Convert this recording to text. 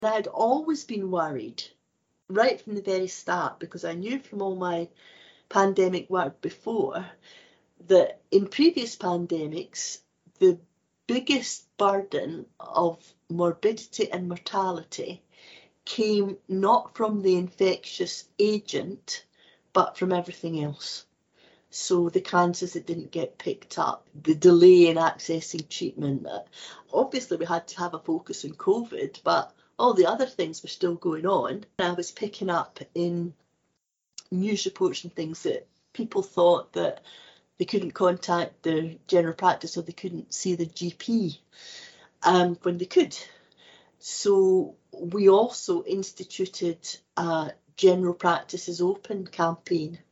I had always been worried right from the very start, because I knew from all my pandemic work before that in previous pandemics, the biggest burden of morbidity and mortality came not from the infectious agent, but from everything else. So the cancers that didn't get picked up, the delay in accessing treatment. Obviously, we had to have a focus on COVID, but all the other things were still going on. I was picking up in news reports and things that people thought that they couldn't contact their general practice or they couldn't see the GP when they could. So we also instituted a General Practice is Open campaign